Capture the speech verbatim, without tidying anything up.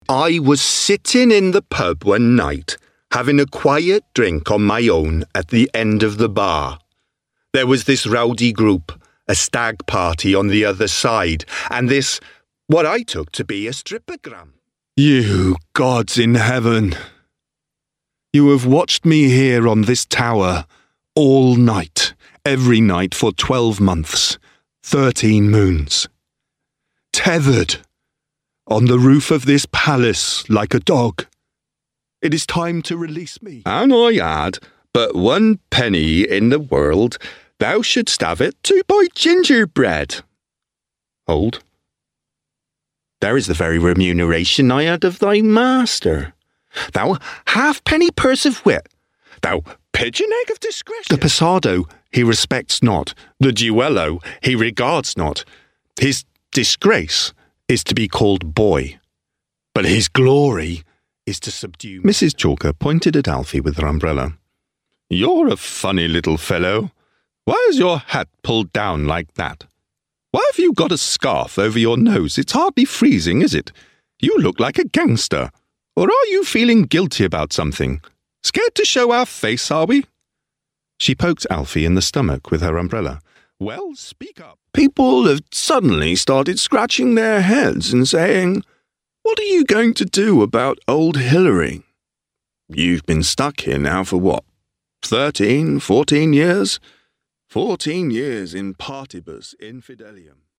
I was sitting in the pub one night, having a quiet drink on my own at the end of the bar. There was this rowdy group, a stag party on the other side, and this, what I took to be a strippogram. You gods in heaven! You have watched me here on this tower all night, every night for twelve months, thirteen moons. Tethered on the roof of this palace like a dog. It is time to release me. And I had but one penny in the world, thou shouldst have it to buy gingerbread. Hold. There is the very remuneration I had of thy master. Thou halfpenny purse of wit, thou pigeon egg of discretion. The passado he respects not, the duello he regards not. His disgrace is to be called boy, but his glory is to subdue. Missus Chalker pointed at Alfie with her umbrella. You're a funny little fellow. Why is your hat pulled down like that? Why have you got a scarf over your nose? It's hardly freezing, is it? You look like a gangster. Or are you feeling guilty about something? Scared to show our face, are we? She poked Alfie in the stomach with her umbrella. Well, speak up. People have suddenly started scratching their heads and saying, what are you going to do about old Hillary? You've been stuck here now for what? Thirteen, fourteen years? Fourteen years in partibus infidelium.